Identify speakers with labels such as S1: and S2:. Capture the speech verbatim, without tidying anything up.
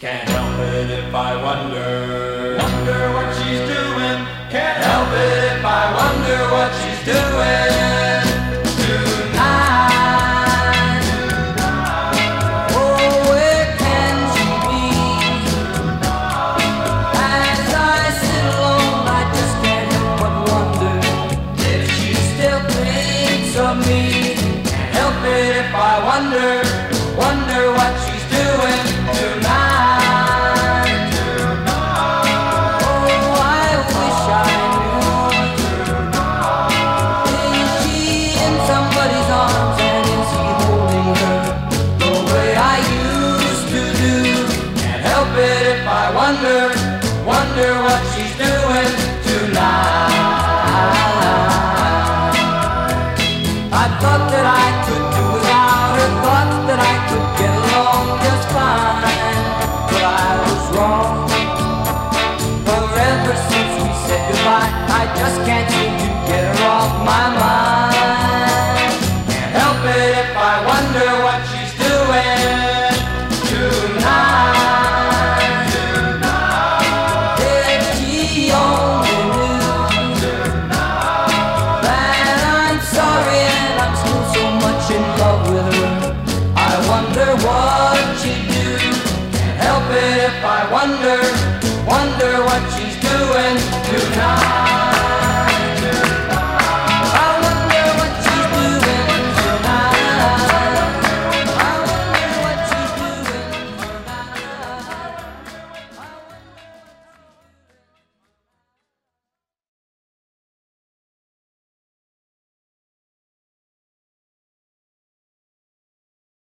S1: Can't help it if I wonder, wonder what she's doing. Can't help it if I wonder what she's doing tonight. Oh, where can she be? As I sit alone, I just can't help but wonder if she still thinks of me. Can't help it if I wonder, wonder what she's doing tonight. Wonder, wonder what she's doing tonight. I thought that I